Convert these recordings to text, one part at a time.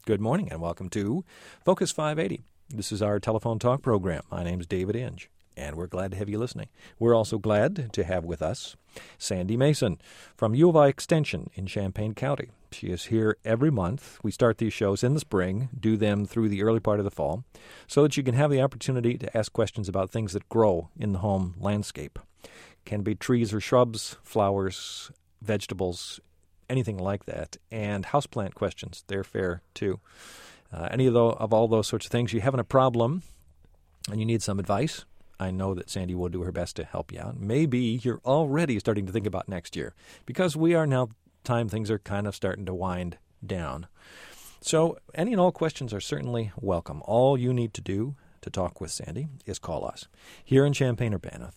Good morning and welcome to Focus 580. This is our telephone talk program. My name is David Inge, and we're glad to have you listening. We're also glad to have with us Sandy Mason from U of I Extension in Champaign County. She is here every month. We start these shows in the spring, do them through the early part of the fall, so that you can have the opportunity to ask questions about things that grow in the home landscape. Can be trees or shrubs, flowers, vegetables, anything like that, and houseplant questions. They're fair, too. Any of all those sorts of things, you having a problem and you need some advice, I know that Sandy will do her best to help you out. Maybe you're already starting to think about next year, because we are now time things are kind of starting to wind down. So any and all questions are certainly welcome. All you need to do to talk with Sandy is call us here in Champaign-Urbana,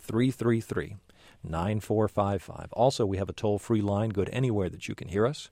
333-9455. Also, we have a toll-free line good anywhere that you can hear us,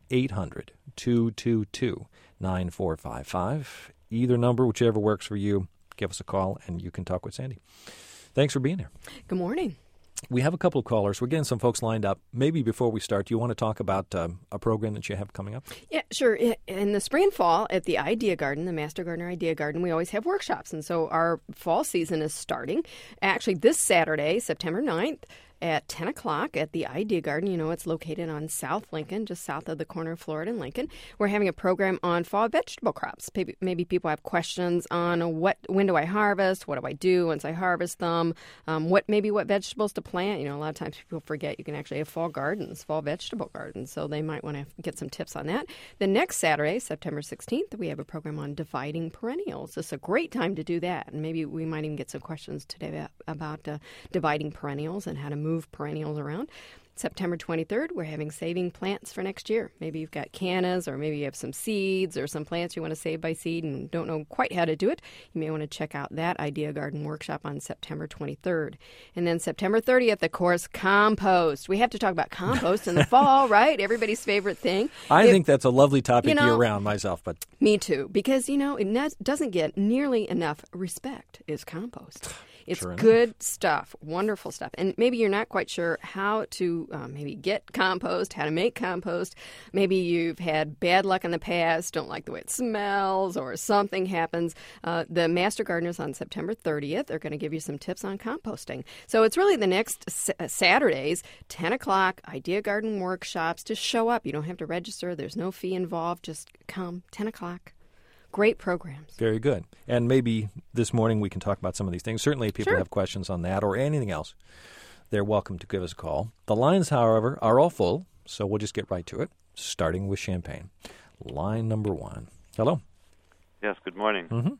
800-222-9455. Either number, whichever works for you, give us a call and you can talk with Sandy. Thanks for being here. Good morning. We have a couple of callers. We're getting some folks lined up. Maybe before we start, do you want to talk about a program that you have coming up? Yeah, sure. In the spring and fall at the Idea Garden, the Master Gardener Idea Garden, we always have workshops. And so our fall season is starting actually this Saturday, September 9th. At 10 o'clock at the Idea Garden. You know, it's located on South Lincoln, just south of the corner of Florida and Lincoln. We're having a program on fall vegetable crops. Maybe people have questions on when do I harvest? What do I do once I harvest them? What vegetables to plant? You know, a lot of times people forget you can actually have fall gardens, fall vegetable gardens. So they might want to get some tips on that. The next Saturday, September 16th, we have a program on dividing perennials. It's a great time to do that. And maybe we might even get some questions today about dividing perennials and how to move perennials around. September 23rd, we're having saving plants for next year. Maybe you've got cannas, or maybe you have some seeds or some plants you want to save by seed and don't know quite how to do it. You may want to check out that Idea Garden workshop on September 23rd. And then September 30th, of course, compost. We have to talk about compost in the fall, right? Everybody's favorite thing. I think that's a lovely topic year-round myself. But me too, because, it doesn't get nearly enough respect is compost. It's good stuff, wonderful stuff. And maybe you're not quite sure how to maybe get compost, how to make compost. Maybe you've had bad luck in the past, don't like the way it smells, or something happens. The Master Gardeners on September 30th are going to give you some tips on composting. So it's really the next Saturdays, 10 o'clock, Idea Garden workshops. Just show up. You don't have to register. There's no fee involved. Just come, 10 o'clock. Great programs. Very good. And maybe this morning we can talk about some of these things. Certainly if people have questions on that or anything else, they're welcome to give us a call. The lines, however, are all full, so we'll just get right to it, starting with Champaign. Line number 1. Hello. Yes, good morning. Mm-hmm.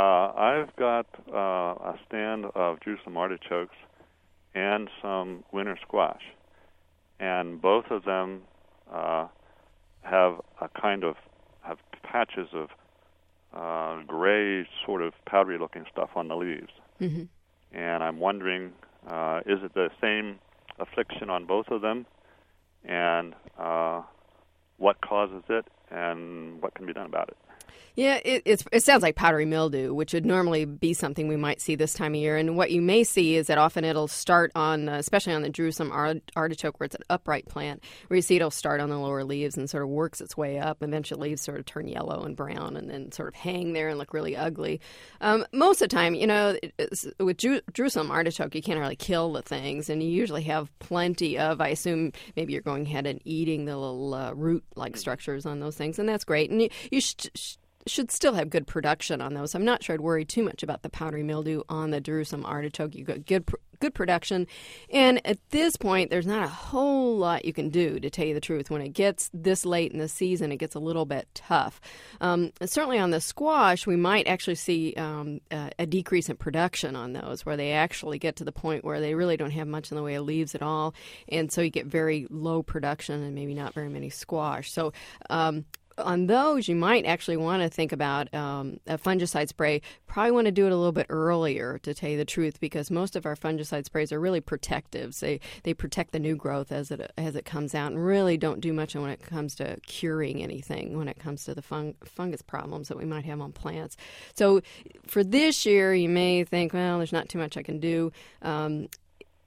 I've got a stand of Jerusalem artichokes and some winter squash, and both of them have patches of gray, sort of powdery-looking stuff on the leaves. Mm-hmm. And I'm wondering, is it the same affliction on both of them? And what causes it? And what can be done about it? Yeah, it sounds like powdery mildew, which would normally be something we might see this time of year. And what you may see is that often it'll start on, especially on the Jerusalem artichoke, where it's an upright plant, where you see it'll start on the lower leaves and sort of works its way up. Eventually, leaves sort of turn yellow and brown and then sort of hang there and look really ugly. Most of the time, with Jerusalem artichoke, you can't really kill the things, and you usually have plenty of, I assume, maybe you're going ahead and eating the little root-like structures on those things, and that's great. And you should still have good production on those. I'm not sure I'd worry too much about the powdery mildew on the Jerusalem artichoke. You've got good production. And at this point, there's not a whole lot you can do, to tell you the truth. When it gets this late in the season, it gets a little bit tough. Certainly on the squash, we might actually see a decrease in production on those, where they actually get to the point where they really don't have much in the way of leaves at all. And so you get very low production and maybe not very many squash. So on those, you might actually want to think about a fungicide spray. Probably want to do it a little bit earlier, to tell you the truth, because most of our fungicide sprays are really protectives. They protect the new growth as it comes out, and really don't do much when it comes to curing anything, when it comes to the fungus problems that we might have on plants. So for this year, you may think, well, there's not too much I can do.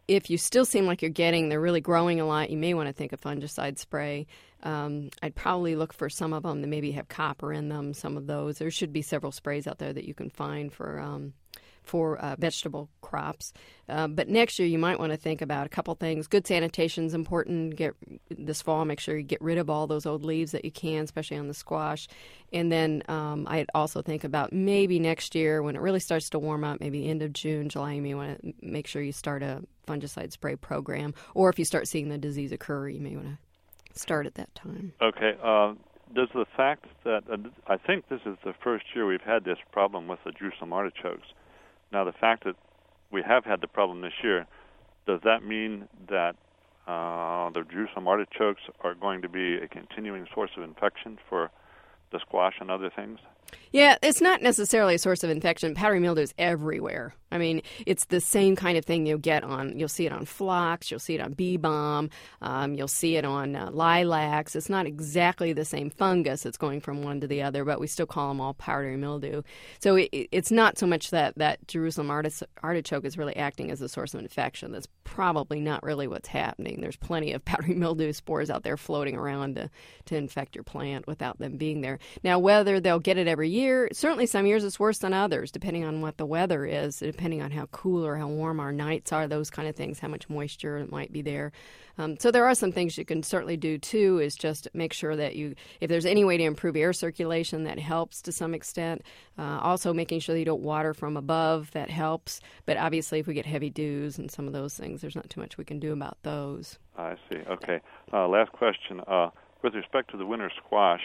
if you still seem like they're really growing a lot, you may want to think of fungicide spray. I'd probably look for some of them that maybe have copper in them, some of those. There should be several sprays out there that you can find for vegetable crops. But next year, you might want to think about a couple things. Good sanitation is important. This fall, make sure you get rid of all those old leaves that you can, especially on the squash. And then I'd also think about maybe next year when it really starts to warm up, maybe end of June, July, you may want to make sure you start a fungicide spray program. Or if you start seeing the disease occur, you may want to start at that time. Okay. Does the fact that I think this is the first year we've had this problem with the Jerusalem artichokes. Now, the fact that we have had the problem this year, does that mean that the Jerusalem artichokes are going to be a continuing source of infection for the squash and other things? Yeah, it's not necessarily a source of infection. Powdery mildew is everywhere. I mean, it's the same kind of thing you'll see it on phlox, you'll see it on bee balm, you'll see it on lilacs. It's not exactly the same fungus. It's going from one to the other, but we still call them all powdery mildew. So it's not so much that Jerusalem artichoke is really acting as a source of infection. That's probably not really what's happening. There's plenty of powdery mildew spores out there floating around to infect your plant without them being there. Now, whether they'll get it every year, certainly some years it's worse than others, depending on what the weather is, depending on how cool or how warm our nights are, those kind of things, how much moisture might be there. So there are some things you can certainly do, too, is just make sure that if there's any way to improve air circulation, that helps to some extent. Also making sure that you don't water from above, that helps. But obviously, if we get heavy dews and some of those things, there's not too much we can do about those. I see. Okay. Last question. With respect to the winter squash,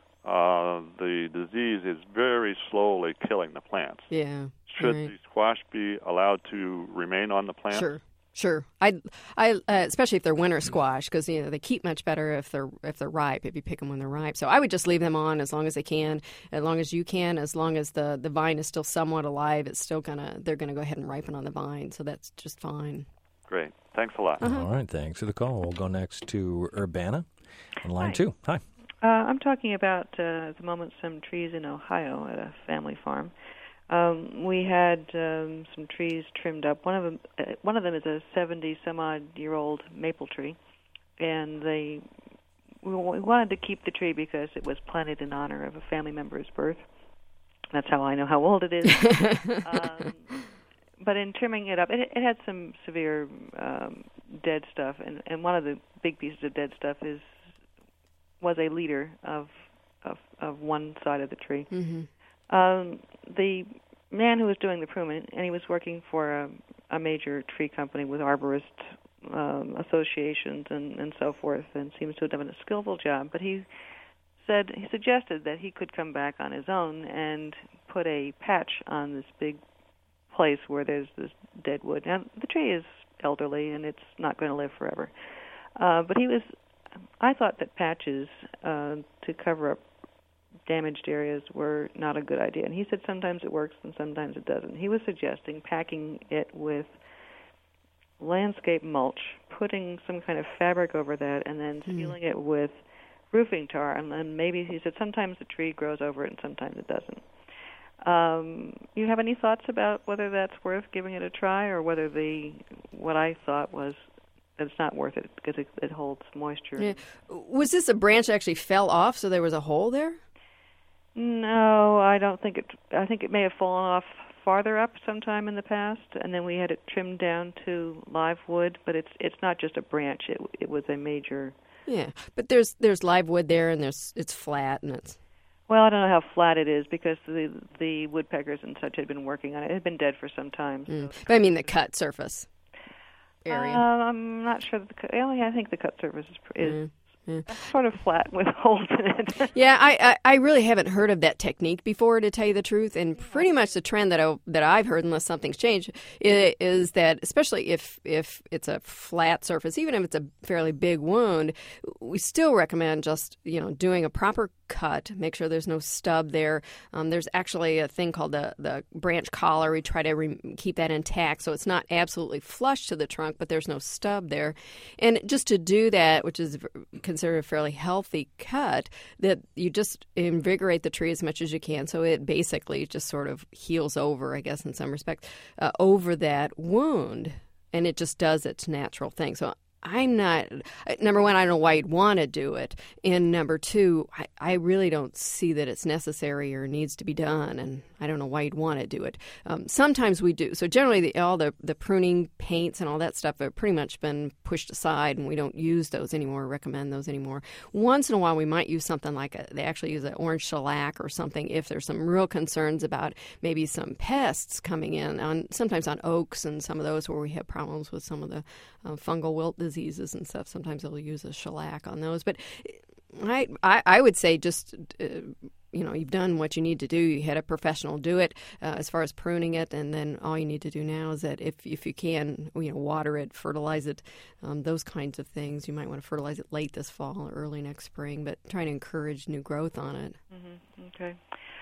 the disease is very slowly killing the plants. Yeah. Should the squash be allowed to remain on the plant? Sure. I especially if they're winter squash, because they keep much better if they're ripe. If you pick them when they're ripe, so I would just leave them on as long as they can, as long as you can, as long as the vine is still somewhat alive. They're gonna go ahead and ripen on the vine, so that's just fine. Great. Thanks a lot. All right. Thanks for the call. We'll go next to Urbana on line 2. Hi. I'm talking about, at the moment, some trees in Ohio at a family farm. We had some trees trimmed up. One of them is a 70-some-odd-year-old maple tree, and we wanted to keep the tree because it was planted in honor of a family member's birth. That's how I know how old it is. But in trimming it up, it had some severe dead stuff, and one of the big pieces of dead stuff was a leader of one side of the tree. Mm-hmm. The man who was doing the pruning, and he was working for a major tree company with arborist associations and so forth, and seems to have done a skillful job. But he suggested that he could come back on his own and put a patch on this big place where there's this dead wood. Now, the tree is elderly, and it's not going to live forever. But I thought that patches to cover up damaged areas were not a good idea. And he said sometimes it works and sometimes it doesn't. He was suggesting packing it with landscape mulch, putting some kind of fabric over that, and then sealing it with roofing tar. And then maybe, he said, sometimes the tree grows over it and sometimes it doesn't. You have any thoughts about whether that's worth giving it a try, or whether what I thought was that it's not worth it because it holds moisture? Yeah. Was this a branch that actually fell off, so there was a hole there? No, I don't think it. I think it may have fallen off farther up sometime in the past, and then we had it trimmed down to live wood. But it's not just a branch; it was a major. Yeah, but there's live wood there, and it's flat, and it's. Well, I don't know how flat it is because the woodpeckers and such had been working on it. It had been dead for some time. So. But I mean the cut surface area. I'm not sure. I think the cut surface is sort of flat with holes in it. Yeah, I really haven't heard of that technique before, to tell you the truth. And pretty much the trend that I've heard, unless something's changed, is that especially if it's a flat surface, even if it's a fairly big wound, we still recommend just doing a proper cut. Make sure there's no stub there. There's actually a thing called the branch collar. We try to keep that intact so it's not absolutely flush to the trunk, but there's no stub there. And just to do that, which is considered a fairly healthy cut, that you just invigorate the tree as much as you can, so it basically just sort of heals over, I guess, in some respects, over that wound. and it just does its natural thing. So I'm not, number one, I don't know why you'd want to do it. And number two, I really don't see that it's necessary or needs to be done. And I don't know why you'd want to do it. Sometimes we do. So generally, all the pruning paints and all that stuff have pretty much been pushed aside, and we don't use those anymore, recommend those anymore. Once in a while, we might use something like they actually use an orange shellac or something if there's some real concerns about maybe some pests coming in, sometimes on oaks and some of those where we have problems with some of the fungal wilt diseases and stuff. Sometimes they'll use a shellac on those. But I would say just, you've done what you need to do. You had a professional do it as far as pruning it, and then all you need to do now is that if you can, water it, fertilize it, those kinds of things. You might want to fertilize it late this fall or early next spring, but trying to encourage new growth on it. Mm-hmm. Okay.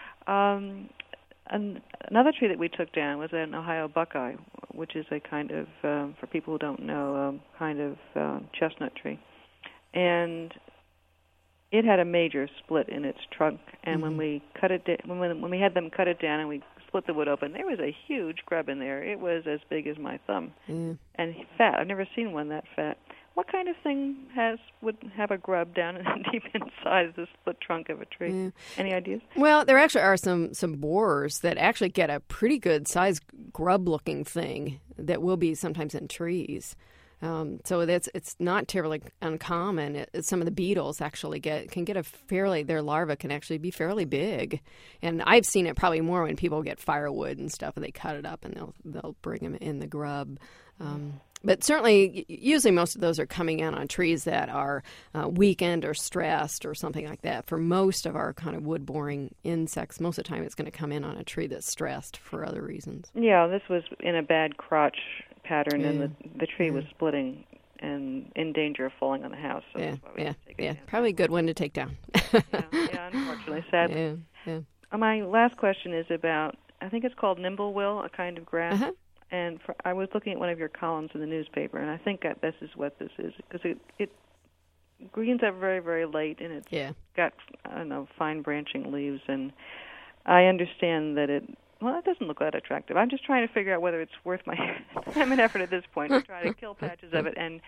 Another tree that we took down was an Ohio buckeye, which is a kind of, for people who don't know, kind of chestnut tree. And it had a major split in its trunk, and when we cut it, when we had them cut it down and we split the wood open, there was a huge grub in there. It was as big as my thumb, and fat. I've never seen one that fat. What kind of thing would have a grub down deep inside the split trunk of a tree? Yeah. Any ideas? Well, there actually are some borers that actually get a pretty good sized grub-looking thing that will be sometimes in trees. So it's not terribly uncommon. Some of the beetles actually can get their larvae can actually be fairly big, and I've seen it probably more when people get firewood and stuff and they cut it up and they'll bring them in the grub. But certainly, usually most of those are coming in on trees that are weakened or stressed or something like that. For most of our kind of wood-boring insects, most of the time it's going to come in on a tree that's stressed for other reasons. Yeah, this was in a bad crotch pattern, and the tree was splitting and in danger of falling on the house. So that's why we had to take it down. Probably a good one to take down. yeah, unfortunately, sadly. Yeah. My last question is about, I think it's called nimblewill, a kind of grass. Uh-huh. And I was looking at one of your columns in the newspaper, and I think that this is what this is, because it greens up very, very late, and it's got, fine branching leaves, and I understand that it doesn't look that attractive. I'm just trying to figure out whether it's worth my time and effort at this point to try to kill patches of it and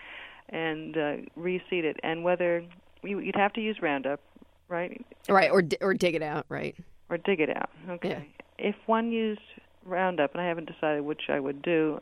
reseed it, and whether you'd have to use Roundup, right? Right, or dig it out, right? Or dig it out, okay. Yeah. If one used Roundup, and I haven't decided which I would do,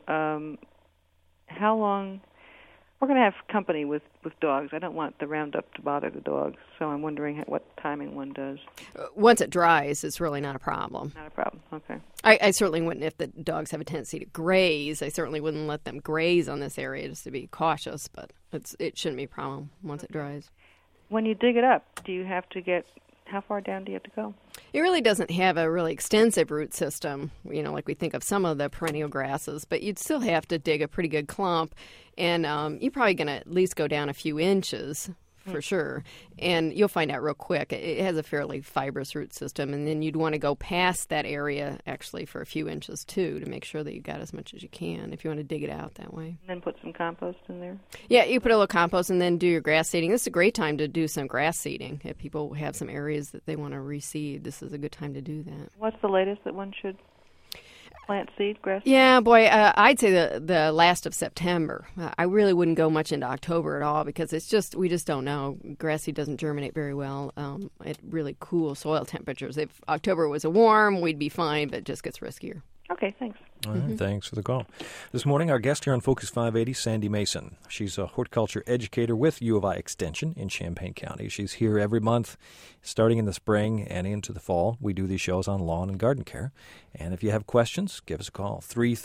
how long? We're going to have company with dogs. I don't want the Roundup to bother the dogs, so I'm wondering what timing one does. Once it dries, it's really not a problem. Not a problem, okay. I certainly wouldn't, if the dogs have a tendency to graze, I certainly wouldn't let them graze on this area just to be cautious, but it shouldn't be a problem once it dries. When you dig it up, do you have to how far down do you have to go? It really doesn't have a really extensive root system, like we think of some of the perennial grasses, but you'd still have to dig a pretty good clump, and you're probably going to at least go down a few inches for sure, and you'll find out real quick. It has a fairly fibrous root system, and then you'd want to go past that area actually for a few inches too to make sure that you got as much as you can if you want to dig it out that way. And then put some compost in there? Yeah, you put a little compost and then do your grass seeding. This is a great time to do some grass seeding. If people have some areas that they want to reseed, this is a good time to do that. What's the latest that one should plant seed, grass? Yeah, boy, I'd say the last of September. I really wouldn't go much into October at all because we just don't know. Grass seed doesn't germinate very well at really cool soil temperatures. If October was warm, we'd be fine, but it just gets riskier. Okay, thanks. All right, thanks for the call. This morning, our guest here on Focus 580, Sandy Mason. She's a horticulture educator with U of I Extension in Champaign County. She's here every month, starting in the spring and into the fall. We do these shows on lawn and garden care. And if you have questions, give us a call,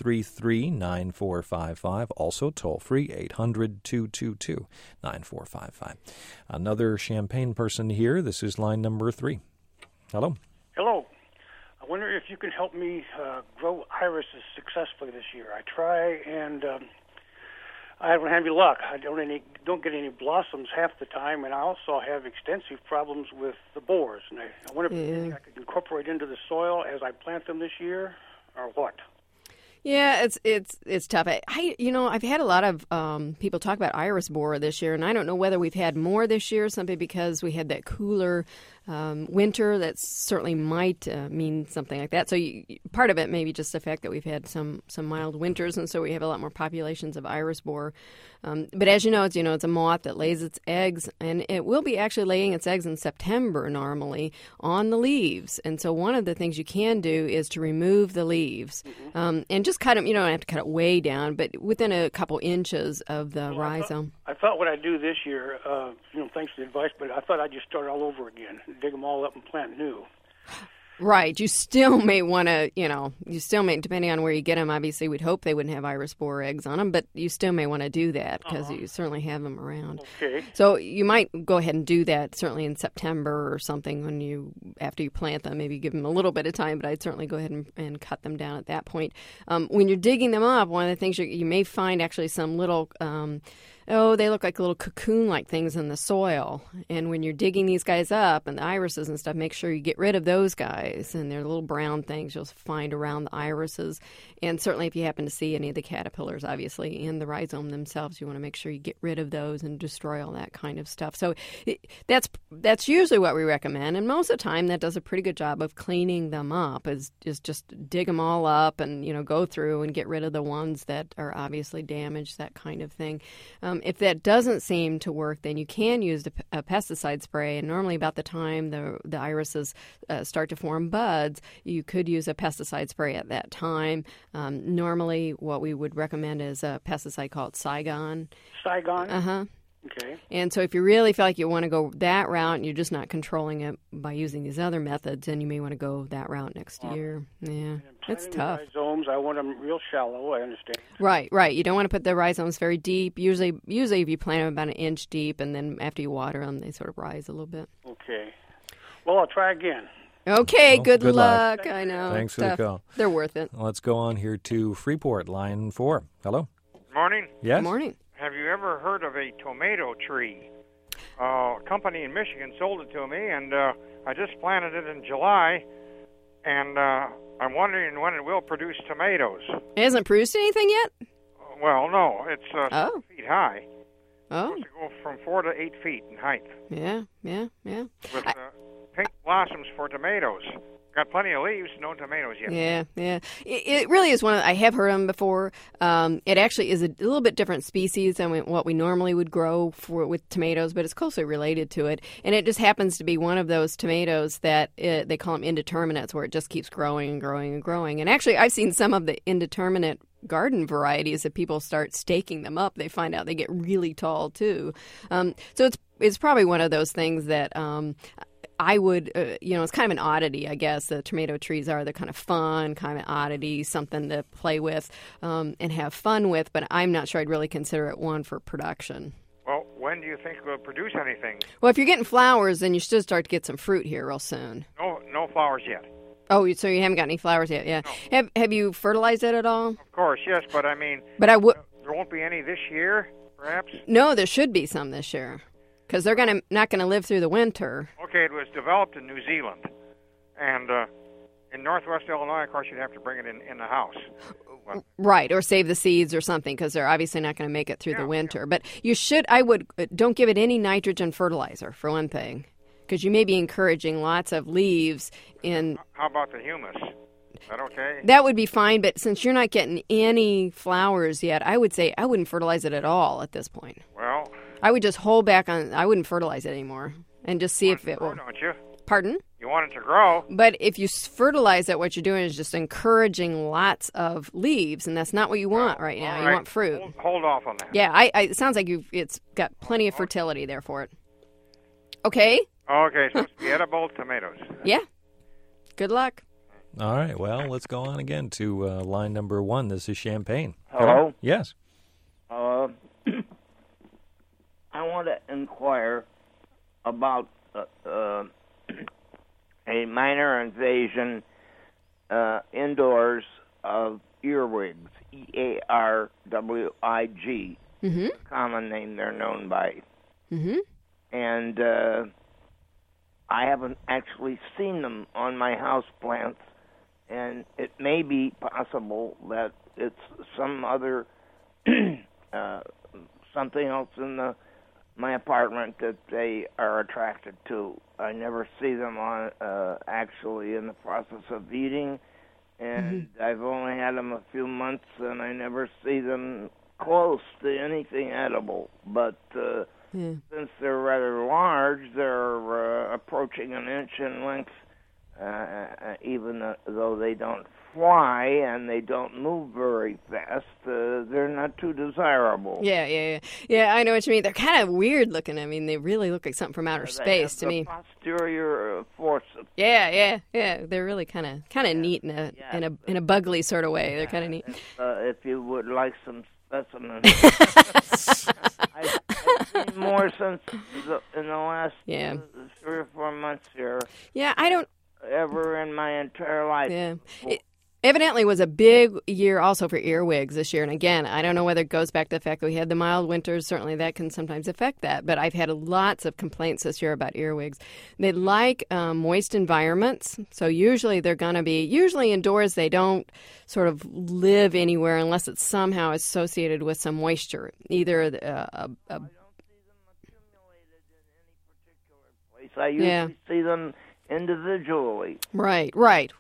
333-9455. Also toll-free, 800-222-9455. Another Champaign person here. This is line number 3. Hello. Hello. I wonder if you can help me grow irises successfully this year. I try, and I haven't had any luck. I don't get any blossoms half the time, and I also have extensive problems with the borers. And I wonder if I could incorporate into the soil as I plant them this year, or what? Yeah, it's tough. I've had a lot of people talk about iris borer this year, and I don't know whether we've had more this year, simply because we had that cooler winter, that certainly might mean something like that. So part of it may be just the fact that we've had some mild winters, and so we have a lot more populations of iris borer. But as you know, it's a moth that lays its eggs, and it will be actually laying its eggs in September normally on the leaves. And so one of the things you can do is to remove the leaves and just cut them. You don't have to cut it way down, but within a couple inches of the rhizome. I thought what I'd do this year, thanks for the advice, but I thought I'd just start all over again, dig them all up and plant new. Right. You still may want to, depending on where you get them, obviously we'd hope they wouldn't have iris borer eggs on them, but you still may want to do that because you certainly have them around. Okay. So you might go ahead and do that certainly in September or something after you plant them. Maybe give them a little bit of time, but I'd certainly go ahead and cut them down at that point. When you're digging them up, one of the things you may find actually some little... they look like little cocoon-like things in the soil. And when you're digging these guys up and the irises and stuff, make sure you get rid of those guys. And they're little brown things you'll find around the irises. And certainly if you happen to see any of the caterpillars, obviously, in the rhizome themselves, you want to make sure you get rid of those and destroy all that kind of stuff. So that's usually what we recommend. And most of the time, that does a pretty good job of cleaning them up, is just dig them all up and, go through and get rid of the ones that are obviously damaged, that kind of thing. If that doesn't seem to work, then you can use a pesticide spray. And normally about the time the irises start to form buds, you could use a pesticide spray at that time. Normally what we would recommend is a pesticide called Saigon. Saigon? Uh-huh. Okay. And so if you really feel like you want to go that route and you're just not controlling it by using these other methods, then you may want to go that route next year. Yeah, it's tough. Rhizomes, I want them real shallow, I understand. Right. You don't want to put the rhizomes very deep. Usually if you plant them about an inch deep, and then after you water them, they sort of rise a little bit. Okay. Well, I'll try again. Okay, well, good luck. I know. Thanks for the call. They're worth it. Let's go on here to Freeport, line 4. Hello? Morning. Yes? Good morning. Have you ever heard of a tomato tree? A company in Michigan sold it to me, and I just planted it in July, and I'm wondering when it will produce tomatoes. It hasn't produced anything yet? Well, no, it's 7 feet high. Oh. It's supposed to go from 4 to 8 feet in height. Yeah. With pink blossoms for tomatoes. Got plenty of leaves, no tomatoes yet. Yeah. It really is I have heard of them before. It actually is a little bit different species than what we normally would grow with tomatoes, but it's closely related to it. And it just happens to be one of those tomatoes that they call them indeterminates, where it just keeps growing and growing and growing. And actually, I've seen some of the indeterminate garden varieties that people start staking them up. They find out they get really tall, too. So it's probably one of those things that... I would, it's kind of an oddity, I guess. The tomato trees are the kind of fun, kind of oddity, something to play with and have fun with, but I'm not sure I'd really consider it one for production. Well, when do you think it will produce anything? Well, if you're getting flowers, then you should start to get some fruit here real soon. No flowers yet. Oh, so you haven't got any flowers yet? Yeah. No. Have you fertilized it at all? Of course, yes, but I mean... But I would... There won't be any this year, perhaps? No, there should be some this year. Because they're not going to live through the winter. Okay, it was developed in New Zealand. And in northwest Illinois, of course, you'd have to bring it in the house. Right, or save the seeds or something, because they're obviously not going to make it through the winter. But don't give it any nitrogen fertilizer, for one thing, because you may be encouraging lots of leaves in... How about the humus? Is that okay? That would be fine, but since you're not getting any flowers yet, I would say I wouldn't fertilize it at all at this point. Well... I would just hold back on... I wouldn't fertilize it anymore and just see if it will... Don't you? Pardon? You want it to grow. But if you fertilize it, what you're doing is just encouraging lots of leaves, and that's not what you want right now. You want fruit. Hold off on that. Yeah, it sounds like it's got plenty of fertility there for it. Okay? Okay, so it's the edible tomatoes. Yeah. Good luck. All right, well, let's go on again to line number 1. This is Champaign. Hello? Yes. I want to inquire about a minor invasion indoors of earwigs, EARWIG, common name they're known by. Mm-hmm. And I haven't actually seen them on my house plants, and it may be possible that it's some other something else in the my apartment that they are attracted to. I never see them on actually in the process of eating, and I've only had them a few months, and I never see them close to anything edible. But since they're rather large, they're approaching an inch in length, even though they don't fly and they don't move very fast, they're not too desirable. Yeah, I know what you mean. They're kind of weird looking. I mean, they really look like something from outer space to me. Posterior forceps. Yeah. They're really kind of neat in a bugly sort of way. They're kind of neat. If you would like some specimens, I've seen more since in the last 3 or 4 months here. Yeah, I don't ever in my entire life. Yeah. It evidently was a big year also for earwigs this year. And again, I don't know whether it goes back to the fact that we had the mild winters. Certainly that can sometimes affect that. But I've had lots of complaints this year about earwigs. They like moist environments. So usually they're going to be, indoors, they don't sort of live anywhere unless it's somehow associated with some moisture. Either I don't see them accumulated in any particular place. I usually see them individually. Right.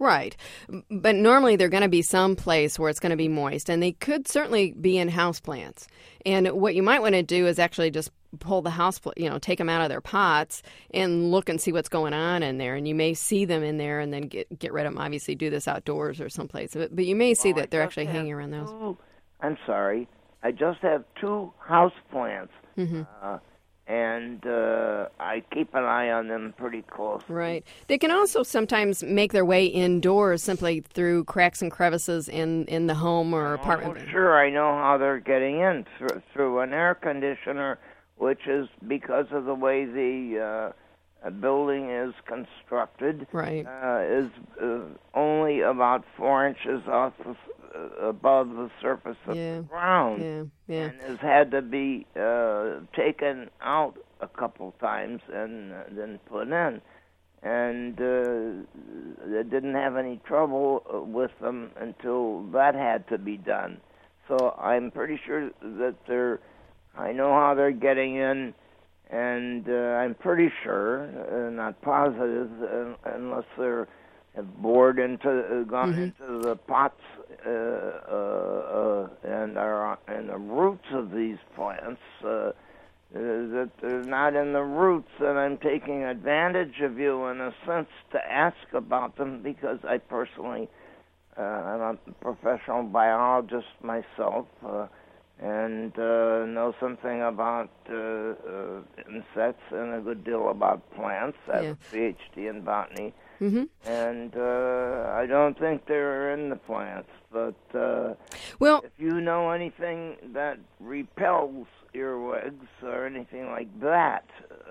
But normally they're going to be someplace where it's going to be moist, and they could certainly be in houseplants. And what you might want to do is actually just pull the take them out of their pots and look and see what's going on in there. And you may see them in there and then get rid of them. Obviously, do this outdoors or someplace. But you may see that they're actually hanging around those. I'm sorry. I just have 2 houseplants. And I keep an eye on them pretty close. Right. They can also sometimes make their way indoors simply through cracks and crevices in the home or apartment. Oh, sure. I know how they're getting in through an air conditioner, which is because of the way the building is constructed. Right. Is only about 4 inches above the surface of the ground. And has had to be taken out a couple times and then put in. And they didn't have any trouble with them until that had to be done. So I'm pretty sure that I know how they're getting in, and I'm pretty sure, not positive, unless they're bored gone into the pots and are in the roots of these plants, that they're not in the roots, and I'm taking advantage of you in a sense to ask about them because I personally, I'm a professional biologist myself, and know something about insects and a good deal about plants. I have a PhD in botany. And I don't think they're in the plants, but if you know anything that repels earwigs or anything like that.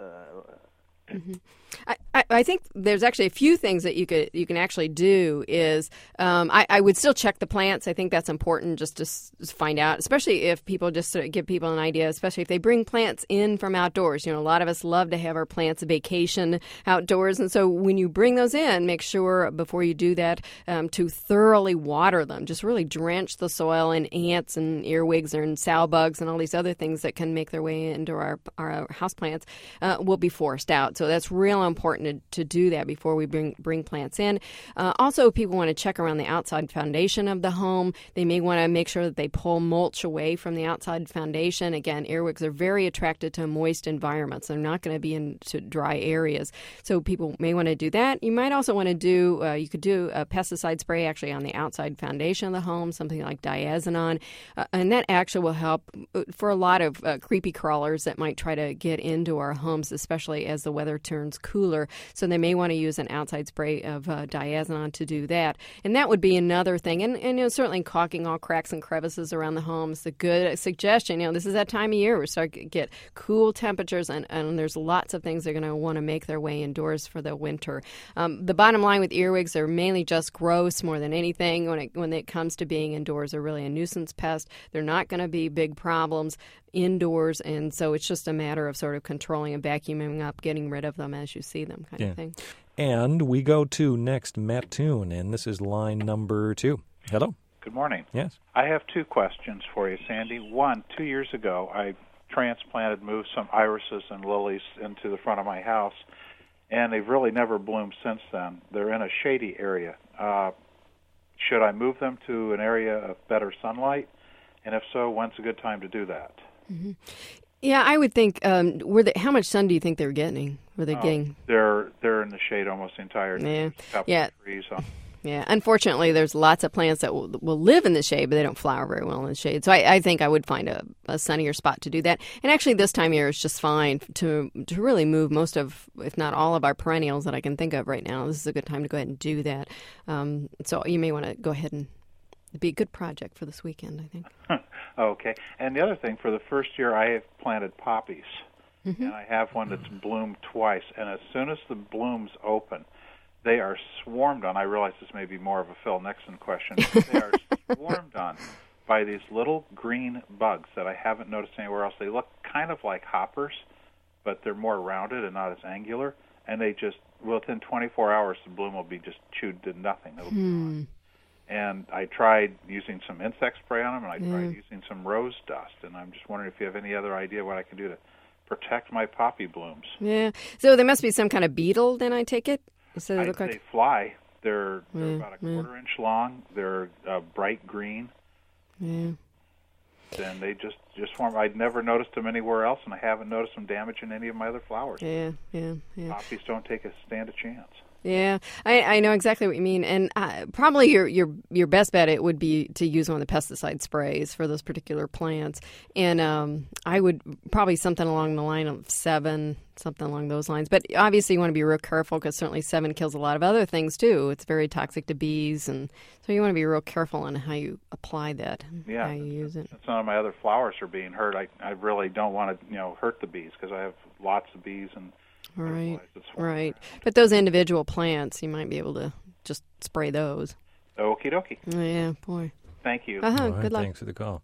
I think there's actually a few things that you can actually do. Is I would still check the plants. I think that's important just to find out, especially if people just sort of give people an idea, especially if they bring plants in from outdoors. You know, a lot of us love to have our plants vacation outdoors, and so when you bring those in, make sure before you do that to thoroughly water them. Just really drench the soil in ants and earwigs and sow bugs and all these other things that can make their way into our house plants will be forced out. So that's real important to do that before we bring plants in. Also, people want to check around the outside foundation of the home. They may want to make sure that they pull mulch away from the outside foundation. Again, earwigs are very attracted to moist environments. They're not going to be into dry areas. So people may want to do that. You might also want to do, you could do a pesticide spray actually on the outside foundation of the home, something like diazinon. And that actually will help for a lot of creepy crawlers that might try to get into our homes, especially as the weather turns cooler. So they may want to use an outside spray of diazinon to do that. And that would be another thing. And you know, certainly caulking all cracks and crevices around the home is a good suggestion. You know, this is that time of year. We start to get cool temperatures, and there's lots of things that are going to want to make their way indoors for the winter. The bottom line with earwigs, they're mainly just gross more than anything. When it comes to being indoors, they're really a nuisance pest. They're not going to be big problems indoors, and so it's just a matter of sort of controlling and vacuuming up, getting rid of them as you see them kind of thing. And we go to next Matt Toon, and this is line number 2. Hello. Good morning. Yes. I have 2 questions for you, Sandy. One, 2 years ago, I transplanted, moved some irises and lilies into the front of my house, and they've really never bloomed since then. They're in a shady area. Should I move them to an area of better sunlight? And if so, when's a good time to do that? Mm-hmm. Yeah, I would think. How much sun do you think they're getting? Were they getting? They're in the shade almost the entire day. Yeah. Trees. Yeah. Unfortunately, there's lots of plants that will live in the shade, but they don't flower very well in the shade. So I think I would find a sunnier spot to do that. And actually, this time of year is just fine to really move most of, if not all of our perennials that I can think of right now. This is a good time to go ahead and do that. So you may want to go ahead and. It'd be a good project for this weekend, I think. Okay. And the other thing, for the first year, I have planted poppies. Mm-hmm. And I have one that's bloomed twice. And as soon as the blooms open, they are swarmed on. I realize this may be more of a Phil Nixon question. But they are swarmed on by these little green bugs that I haven't noticed anywhere else. They look kind of like hoppers, but they're more rounded and not as angular. And they just, within 24 hours, the bloom will be just chewed to nothing. It'll be gone. And I tried using some insect spray on them, and I tried using some rose dust. And I'm just wondering if you have any other idea what I can do to protect my poppy blooms. Yeah. So there must be some kind of beetle, then, I take it? So they look like... They fly. They're about a quarter-inch long. They're bright green. Yeah. And they just form. I'd never noticed them anywhere else, and I haven't noticed them damaging any of my other flowers. Yeah. Poppies don't stand a chance. Yeah, I know exactly what you mean, and probably your best bet it would be to use one of the pesticide sprays for those particular plants, and I would probably something along the line of 7, something along those lines. But obviously you want to be real careful because certainly 7 kills a lot of other things too. It's very toxic to bees, and so you want to be real careful on how you apply that, how you use it. Since none of my other flowers are being hurt, I really don't want to hurt the bees because I have lots of bees and. Right. But those individual plants, you might be able to just spray those. Okie dokie. Yeah, boy. Thank you. Right, good luck. Thanks for the call.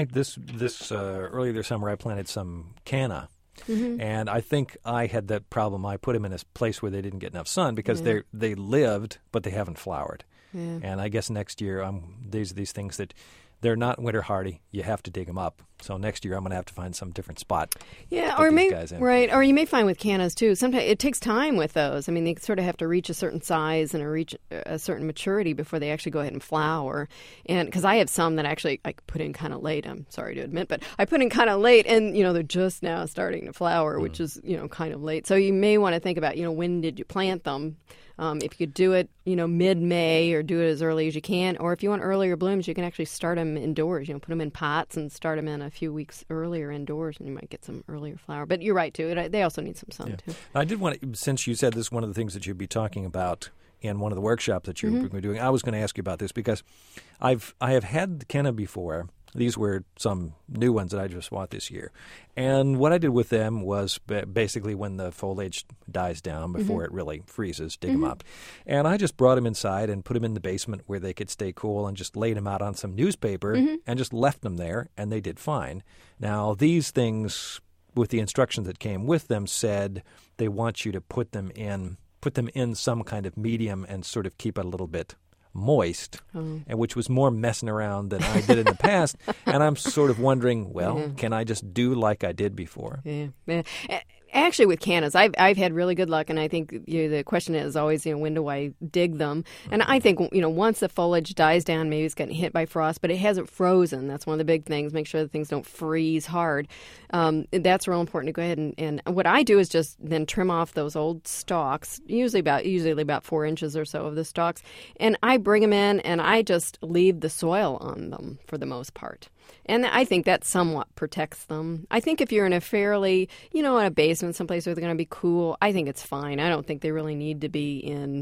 This earlier this summer, I planted some canna. Mm-hmm. And I think I had that problem. I put them in a place where they didn't get enough sun because they lived, but they haven't flowered. Yeah. And I guess next year, these things that they're not winter hardy. You have to dig them up. So next year I'm going to have to find some different spot. Yeah, or or you may find with cannas too. Sometimes it takes time with those. I mean, they sort of have to reach a certain size and reach a certain maturity before they actually go ahead and flower. And because I have some that actually I put in kind of late. I'm sorry to admit, but I put in kind of late, and they're just now starting to flower, which is kind of late. So you may want to think about when did you plant them. If you do it, mid-May or do it as early as you can, or if you want earlier blooms, you can actually start them indoors. Put them in pots and start them in a few weeks earlier indoors, and you might get some earlier flower. But you're right, too. They also need some sun, too. I did want to, since you said this is one of the things that you'd be talking about in one of the workshops that you're doing, I was going to ask you about this because I have had the canna before. These were some new ones that I just bought this year. And what I did with them was basically when the foliage dies down before it really freezes, dig them up. And I just brought them inside and put them in the basement where they could stay cool and just laid them out on some newspaper and just left them there, and they did fine. Now, these things, with the instructions that came with them, said they want you to put them in some kind of medium and sort of keep it a little bit moist, and which was more messing around than I did in the past. And I'm sort of wondering, can I just do like I did before? Yeah. Actually, with cannas, I've had really good luck, and I think the question is always, when do I dig them? And I think once the foliage dies down, maybe it's getting hit by frost, but it hasn't frozen. That's one of the big things. Make sure that things don't freeze hard. That's real important to go ahead and what I do is just then trim off those old stalks, usually about 4 inches or so of the stalks, and I bring them in and I just leave the soil on them for the most part. And I think that somewhat protects them. I think if you're in a fairly, in a basement, someplace where they're going to be cool, I think it's fine. I don't think they really need to be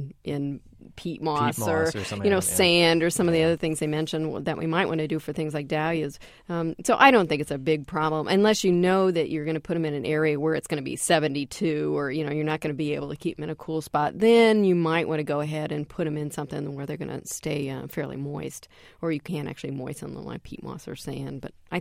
in peat moss or sand or some of the other things they mentioned that we might want to do for things like dahlias. So I don't think it's a big problem unless you know that you're going to put them in an area where it's going to be 72 or, you're not going to be able to keep them in a cool spot. Then you might want to go ahead and put them in something where they're going to stay fairly moist, or you can actually moisten them like peat moss or sand. But I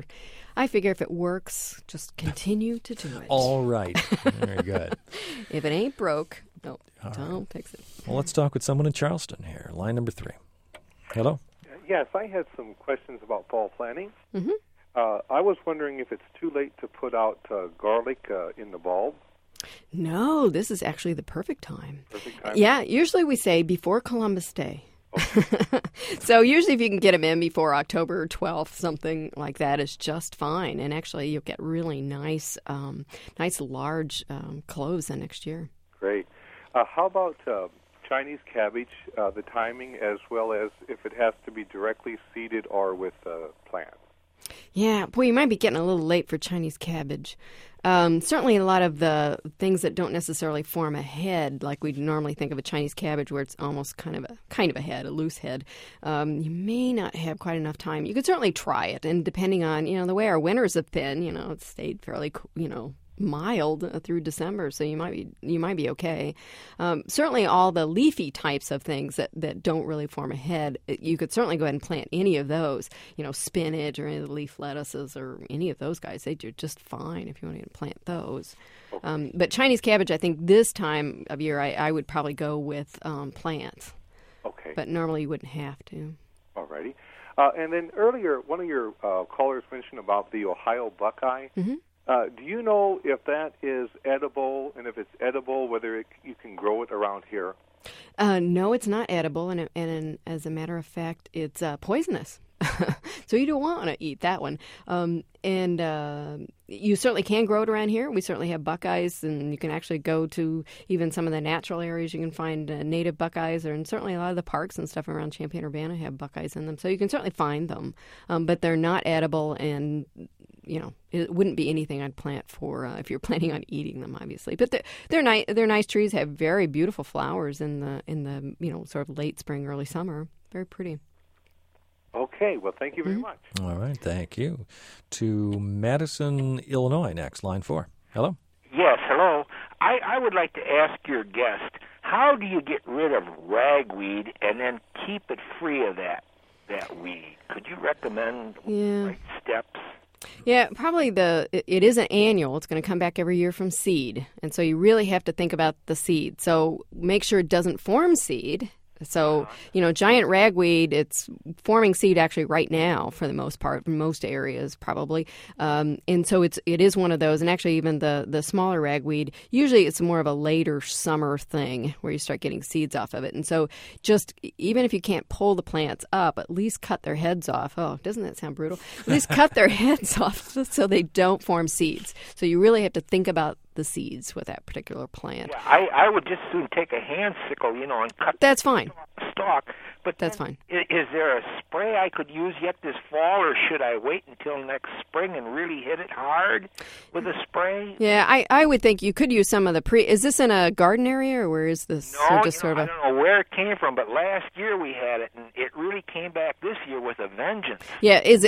figure if it works, just continue to do it. All right. Very good. If it ain't broke, don't fix it. Well, let's talk with someone in Charleston here. Line number 3. Hello? Yes, I had some questions about fall planting. Mm-hmm. I was wondering if it's too late to put out garlic in the bulb. No, this is actually the perfect time. Perfect time? Yeah, usually we say before Columbus Day. So usually if you can get them in before October 12th, something like that is just fine. And actually you'll get really nice large cloves the next year. Great. How about Chinese cabbage, the timing, as well as if it has to be directly seeded or with plants? Yeah, boy, you might be getting a little late for Chinese cabbage. Certainly a lot of the things that don't necessarily form a head, like we normally think of a Chinese cabbage where it's almost kind of a head, a loose head, you may not have quite enough time. You could certainly try it, and depending on, the way our winters have been, it's stayed fairly, mild through December, so you might be okay. Certainly all the leafy types of things that don't really form a head, you could certainly go ahead and plant any of those, spinach or any of the leaf lettuces or any of those guys. They do just fine if you want to plant those. Okay. But Chinese cabbage, I think this time of year I would probably go with plants. Okay. But normally you wouldn't have to. All righty. And then earlier, one of your callers mentioned about the Ohio buckeye. Mm-hmm. Do you know if that is edible, and if it's edible, whether you can grow it around here? No, it's not edible, and as a matter of fact, it's poisonous. So you don't want to eat that one. And you certainly can grow it around here. We certainly have buckeyes, and you can actually go to even some of the natural areas. You can find native buckeyes, and certainly a lot of the parks and stuff around Champaign-Urbana have buckeyes in them. So you can certainly find them, but they're not edible, and it wouldn't be anything I'd plant for if you're planning on eating them, obviously. But they're nice. They're nice trees. Have very beautiful flowers in the sort of late spring, early summer. Very pretty. Okay, well, thank you very much. All right, thank you. To Madison, Illinois next, line 4. Hello? Yes, hello. I would like to ask your guest, how do you get rid of ragweed and then keep it free of that weed? Could you recommend right steps? Yeah, probably it isn't annual. It's going to come back every year from seed. And so you really have to think about the seed. So make sure it doesn't form seed. So, giant ragweed, it's forming seed actually right now for the most part, in most areas probably. And so it is one of those. And actually even the smaller ragweed, usually it's more of a later summer thing where you start getting seeds off of it. And so just even if you can't pull the plants up, at least cut their heads off. Oh, doesn't that sound brutal? At least cut their heads off so they don't form seeds. So you really have to think about the seeds with that particular plant. Yeah, I would just soon take a hand sickle, and cut. That's fine. Stalk. But that's fine. Is there a spray I could use yet this fall, or should I wait until next spring and really hit it hard with a spray? Yeah, I would think you could use some of the Is this in a garden area, or where is this? No, I don't know where it came from, but last year we had it, and it really came back this year with a vengeance. Yeah, is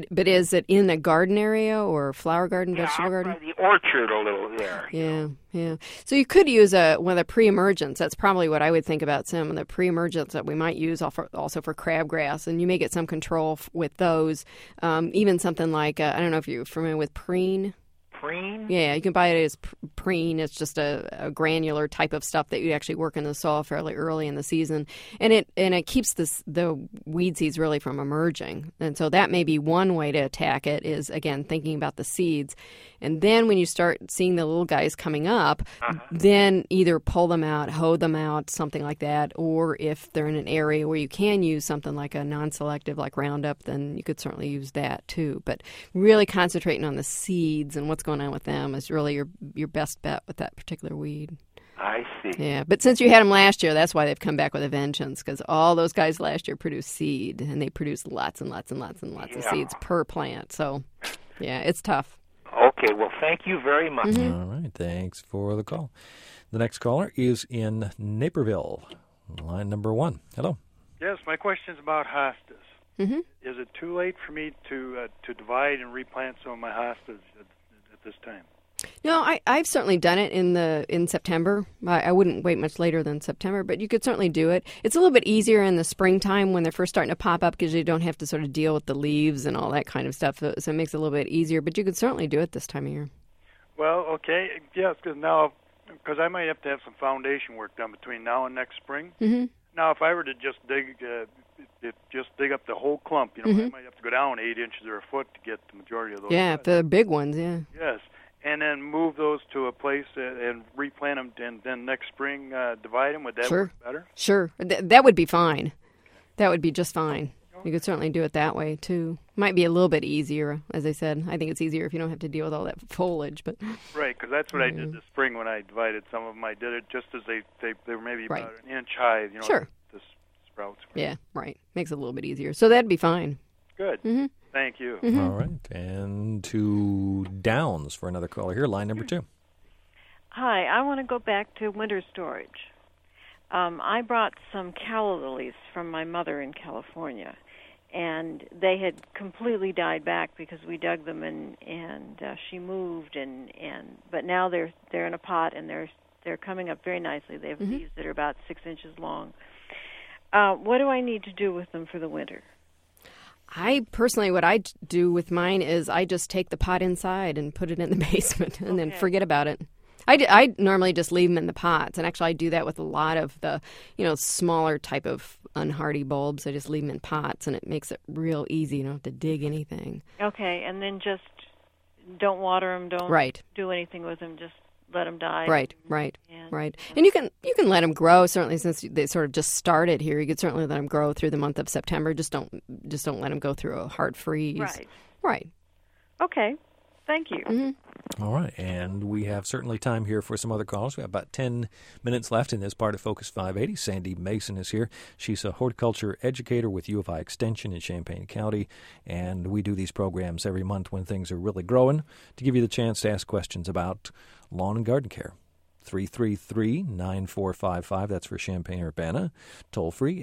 it in a garden area or flower garden, vegetable garden? By the orchard a little there. Yeah. So you could use one of the pre-emergents. That's probably what I would think about, some of the pre-emergents that we might use also for crabgrass, and you may get some control with those. Even something like, I don't know if you're familiar with preen. Preen? Yeah, you can buy it as preen. It's just a granular type of stuff that you actually work in the soil fairly early in the season, and it keeps the weed seeds really from emerging. And so that may be one way to attack it, is again thinking about the seeds. And then when you start seeing the little guys coming up, then either pull them out, hoe them out, something like that, or if they're in an area where you can use something like a non-selective like Roundup, then you could certainly use that too. But really concentrating on the seeds and what's going on with them is really your best bet with that particular weed. I see. Yeah, but since you had them last year, that's why they've come back with a vengeance, because all those guys last year produced seed, and they produced lots and lots and lots and lots of seeds per plant. So, yeah, it's tough. Okay, well, thank you very much. Mm-hmm. All right, thanks for the call. The next caller is in Naperville, line number 1. Hello. Yes, my question is about hostas. Mm-hmm. Is it too late for me to divide and replant some of my hostas at this time? No, I've certainly done it in September. I wouldn't wait much later than September, but you could certainly do it. It's a little bit easier in the springtime when they're first starting to pop up, because you don't have to sort of deal with the leaves and all that kind of stuff, so it makes it a little bit easier. But you could certainly do it this time of year. Well, okay, yes, because I might have to have some foundation work done between now and next spring. Mm-hmm. Now, if I were to just dig it just dig up the whole clump. You know, I might have to go down 8 inches or a foot to get the majority of those. Yeah, reds. the big ones, yeah. Yes, and then move those to a place and replant them, and then next spring divide them. Would that work better? Sure, that would be fine. That would be just fine. You could certainly do it that way, too. Might be a little bit easier, as I said. I think it's easier if you don't have to deal with all that foliage. But right, because that's what I did this spring when I divided some of them. I did it just as they were maybe about an inch high, you know, sure. the sprouts. Yeah, right. Makes it a little bit easier. So that'd be fine. Good. Thank you. All right. And to Downs for another caller here, line number 2. Hi, I want to go back to winter storage. I brought some calla lilies from my mother in California, and they had completely died back because we dug them and she moved but now they're in a pot and they're coming up very nicely. They have leaves that are about 6 inches long. What do I need to do with them for the winter? What I do with mine is I just take the pot inside and put it in the basement and then forget about it. I normally just leave them in the pots, and actually I do that with a lot of the, smaller type of unhardy bulbs. I just leave them in pots, and it makes it real easy. You don't have to dig anything. Okay, and then just don't water them, don't do anything with them, just let them die. Right. And you can let them grow. Certainly, since they sort of just started here, you could certainly let them grow through the month of September. Just don't let them go through a hard freeze. Right. Okay. Thank you. All right, and we have certainly time here for some other calls. We have about 10 minutes left in this part of Focus 580. Sandy Mason is here. She's a horticulture educator with U of I Extension in Champaign County, and we do these programs every month when things are really growing to give you the chance to ask questions about lawn and garden care. 333-9455, that's for Champaign-Urbana. Toll free,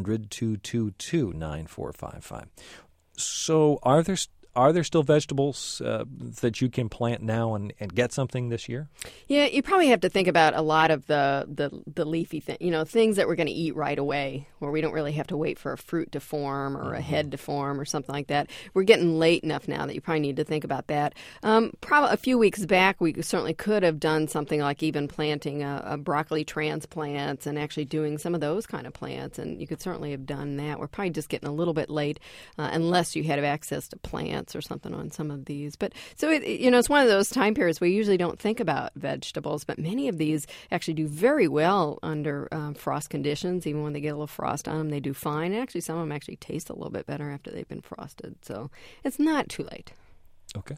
800-222-9455. So are there still vegetables that you can plant now and get something this year? Yeah, you probably have to think about a lot of the leafy things that we're going to eat right away, where we don't really have to wait for a fruit to form or a head to form or something like that. We're getting late enough now that you probably need to think about that. Probably a few weeks back, we certainly could have done something like even planting a broccoli transplants and actually doing some of those kind of plants, and you could certainly have done that. We're probably just getting a little bit late unless you had access to plants or something on some of these. But so it's one of those time periods we usually don't think about vegetables, but many of these actually do very well under frost conditions. Even when they get a little frost on them, they do fine. And actually, some of them actually taste a little bit better after they've been frosted. So it's not too late. Okay.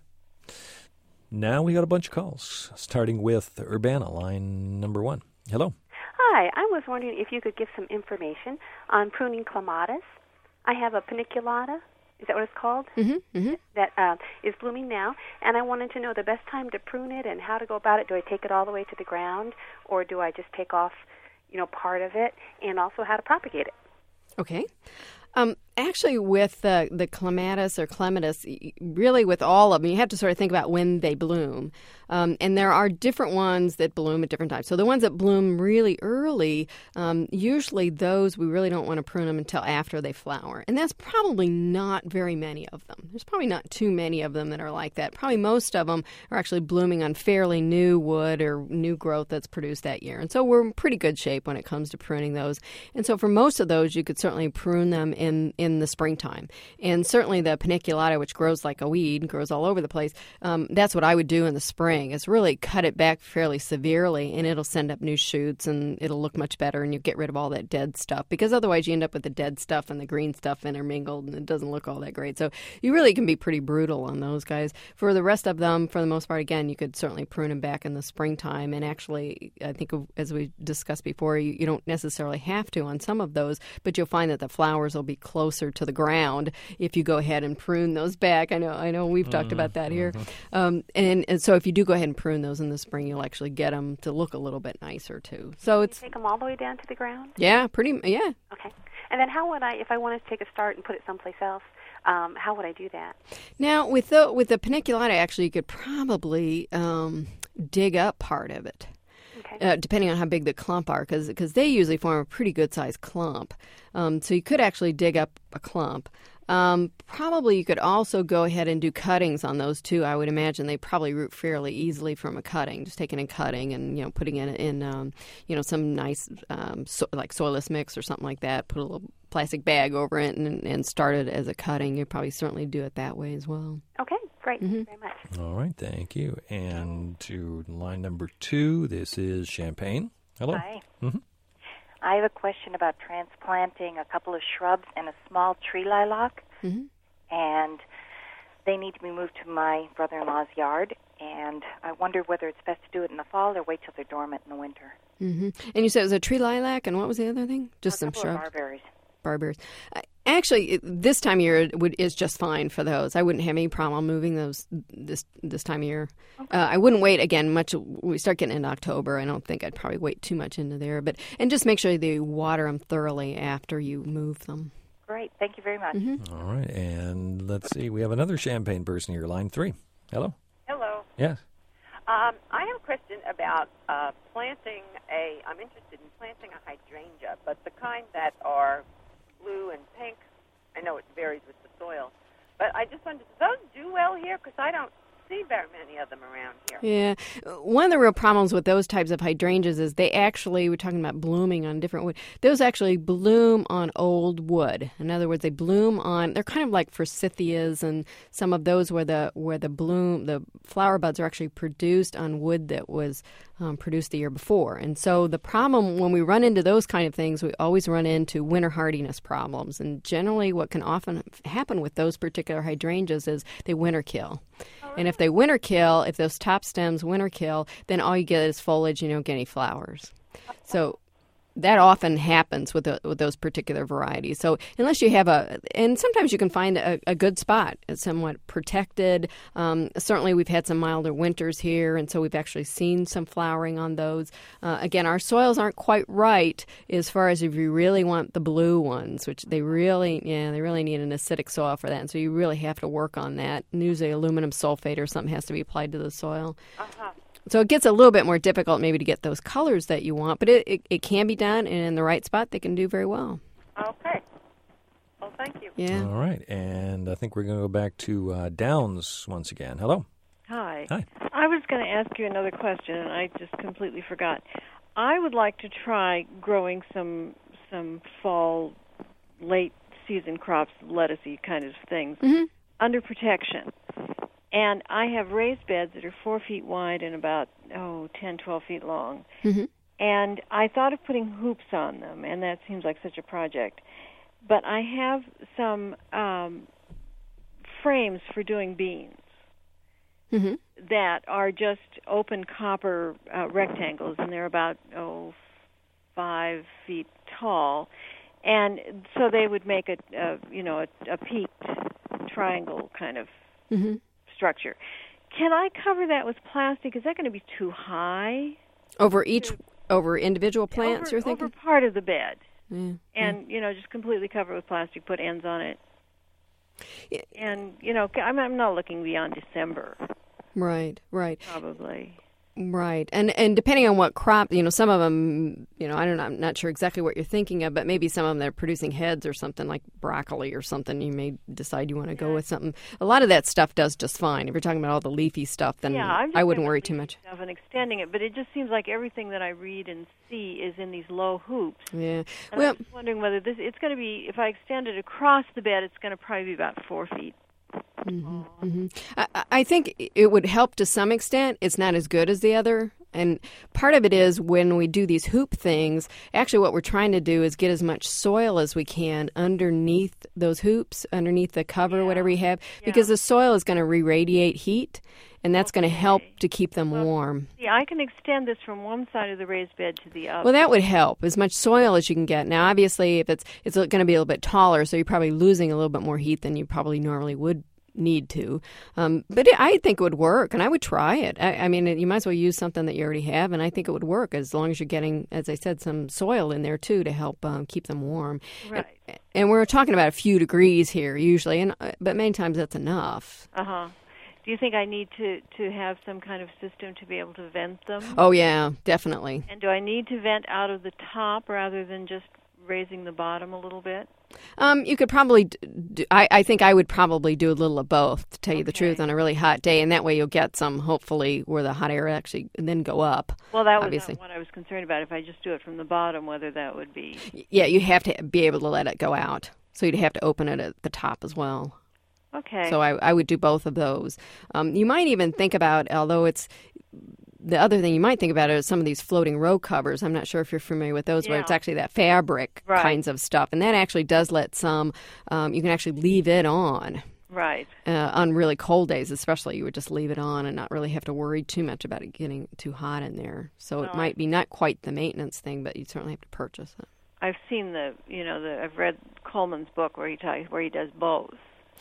Now we got a bunch of calls, starting with Urbana, line number 1. Hello. Hi, I was wondering if you could give some information on pruning clematis. I have a paniculata. Is that what it's called? That is blooming now. And I wanted to know the best time to prune it and how to go about it. Do I take it all the way to the ground, or do I just take off, part of it, and also how to propagate it? Okay. Actually, with the clematis or clematis, really with all of them, you have to sort of think about when they bloom. And there are different ones that bloom at different times. So the ones that bloom really early, usually those we really don't want to prune them until after they flower. And that's probably not very many of them. There's probably not too many of them that are like that. Probably most of them are actually blooming on fairly new wood or new growth that's produced that year. And so we're in pretty good shape when it comes to pruning those. And so for most of those, you could certainly prune them in the springtime. And certainly the paniculata, which grows like a weed, grows all over the place, that's what I would do in the spring, is really cut it back fairly severely, and it'll send up new shoots, and it'll look much better, and you get rid of all that dead stuff, because otherwise you end up with the dead stuff and the green stuff intermingled, and it doesn't look all that great. So you really can be pretty brutal on those guys. For the rest of them, for the most part, again, you could certainly prune them back in the springtime, and actually, I think as we discussed before, you don't necessarily have to on some of those, but you'll find that the flowers will be closer to the ground if you go ahead and prune those back. I know we've talked about that here. And so if you do go ahead and prune those in the spring, you'll actually get them to look a little bit nicer too. So it's take them all the way down to the ground? Yeah. Okay. And then how would I, if I wanted to take a start and put it someplace else, how would I do that? Now with the paniculata, actually, you could probably dig up part of it. Okay. Depending on how big the clump are, because they usually form a pretty good-sized clump. So you could actually dig up a clump. Probably you could also go ahead and do cuttings on those too. I would imagine they probably root fairly easily from a cutting, just taking a cutting and putting it in some nice like soilless mix or something like that. Put a little plastic bag over it and start it as a cutting. You'd probably certainly do it that way as well. Okay, great. Thank you very much. All right, thank you. And to line number 2, this is Champaign. Hello. Hi. I have a question about transplanting a couple of shrubs and a small tree lilac, and they need to be moved to my brother-in-law's yard, and I wonder whether it's best to do it in the fall or wait till they're dormant in the winter. And you said it was a tree lilac, and what was the other thing? Just some shrubs? Barberries. Barberries. Actually, this time of year is just fine for those. I wouldn't have any problem moving those this time of year. Okay. I wouldn't wait again much. We start getting into October. I don't think I'd probably wait too much into there. And just make sure you water them thoroughly after you move them. Great. Thank you very much. All right. And let's see. We have another Champaign person here, line 3. Hello. Hello. Yes. I have a question about planting I'm interested in planting a hydrangea, but the kind that are blue and pink. I know it varies with the soil, but I just wondered, do those do well here? Because I don't see very many of them around here. Yeah. One of the real problems with those types of hydrangeas is we're talking about blooming on different wood. Those actually bloom on old wood. In other words, they're kind of like forsythias and some of those where the flower buds are actually produced on wood that was produced the year before. And so the problem when we run into those kind of things, we always run into winter hardiness problems. And generally what can often happen with those particular hydrangeas is they winter kill. And if they winter kill, if those top stems winter kill, then all you get is foliage, you don't get any flowers. So that often happens with those particular varieties. So unless you have and sometimes you can find a good spot. It's somewhat protected. Certainly we've had some milder winters here, and so we've actually seen some flowering on those. Again, our soils aren't quite right as far as if you really want the blue ones, which they really need an acidic soil for that. And so you really have to work on that. And usually aluminum sulfate or something has to be applied to the soil. So it gets a little bit more difficult maybe to get those colors that you want, but it can be done, and in the right spot, they can do very well. Okay. Well, thank you. Yeah. All right, and I think we're going to go back to Downs once again. Hello. Hi. Hi. I was going to ask you another question, and I just completely forgot. I would like to try growing some fall, late season crops, lettucey kind of things, under protection. And I have raised beds that are 4 feet wide and about 10, 12 feet long. And I thought of putting hoops on them, and that seems like such a project. But I have some frames for doing beans that are just open copper rectangles, and they're about 5 feet tall. And so they would make a peaked triangle kind of structure. Can I cover that with plastic? Is that going to be too high? Over individual plants, you're thinking? Over part of the bed. And, just completely cover it with plastic, put ends on it. And, I'm not looking beyond December. Right. Probably. Right. And depending on what crop, some of them, I'm not sure exactly what you're thinking of, but maybe some of them that are producing heads or something like broccoli or something, you may decide you want to go with something. A lot of that stuff does just fine. If you're talking about all the leafy stuff, then I wouldn't worry too much. Stuff and extending it, but it just seems like everything that I read and see is in these low hoops. Yeah. And I'm just wondering whether it's going to be, if I extend it across the bed, it's going to probably be about 4 feet. I think it would help to some extent. It's not as good as the other. And part of it is when we do these hoop things, actually what we're trying to do is get as much soil as we can underneath those hoops, underneath the cover, whatever you have, because the soil is going to re-radiate heat, and that's going to help to keep them warm. Yeah, I can extend this from one side of the raised bed to the other. Well, that would help, as much soil as you can get. Now, obviously, if it's going to be a little bit taller, so you're probably losing a little bit more heat than you probably normally would need to. But I think it would work, and I would try it. I mean, you might as well use something that you already have, and I think it would work as long as you're getting, as I said, some soil in there, too, to help keep them warm. Right. And we're talking about a few degrees here, usually, but many times that's enough. Do you think I need to have some kind of system to be able to vent them? Oh, yeah, definitely. And do I need to vent out of the top rather than just raising the bottom a little bit? You could probably I think I would probably do a little of both, to tell you the truth, on a really hot day, and that way you'll get some, hopefully, where the hot air actually then go up. Well, that was obviously what I was concerned about. If I just do it from the bottom, whether that would be... Yeah, you have to be able to let it go out, so you'd have to open it at the top as well. Okay. So I would do both of those. You might even think about, although it's... The other thing you might think about is some of these floating row covers. I'm not sure if you're familiar with those, where it's actually that fabric kinds of stuff. And that actually does let some, you can actually leave it on. Right. On really cold days, especially, you would just leave it on and not really have to worry too much about it getting too hot in there. So it might be not quite the maintenance thing, but you'd certainly have to purchase it. I've seen I've read Coleman's book where he does both.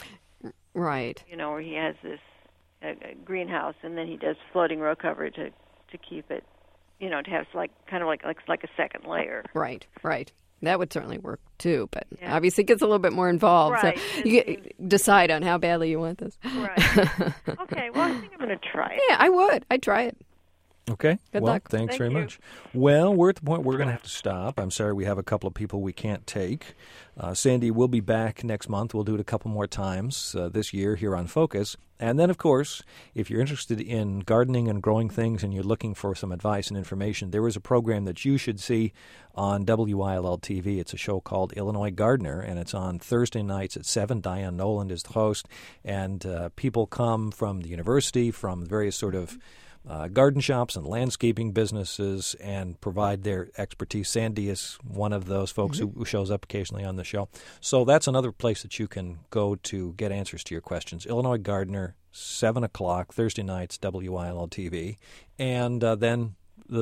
Right. Where he has this a greenhouse, and then he does floating row cover to keep it, to have like a second layer. Right. That would certainly work too, but obviously it gets a little bit more involved. Right. So you decide on how badly you want this. Right. Okay. Well, I think I'm going to try it. Yeah, I would. I'd try it. Okay. Good well, luck. Thanks Thank very you. much. Well, we're at the point we're going to have to stop. I'm sorry we have a couple of people we can't take. Sandy will be back next month. We'll do it a couple more times this year here on Focus. And then, of course, if you're interested in gardening and growing things and you're looking for some advice and information, there is a program that you should see on WILL TV. It's a show called Illinois Gardener, and it's on Thursday nights at 7. Diane Noland is the host, and people come from the university, from various sort of garden shops and landscaping businesses, and provide their expertise. Sandy is one of those folks who shows up occasionally on the show. So that's another place that you can go to get answers to your questions. Illinois Gardener, 7 o'clock, Thursday nights, WILL TV. And then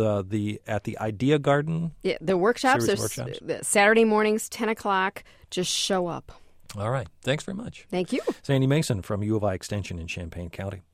at the Idea Garden. Yeah, the workshops are Saturday mornings, 10 o'clock. Just show up. All right. Thanks very much. Thank you. Sandy Mason from U of I Extension in Champaign County.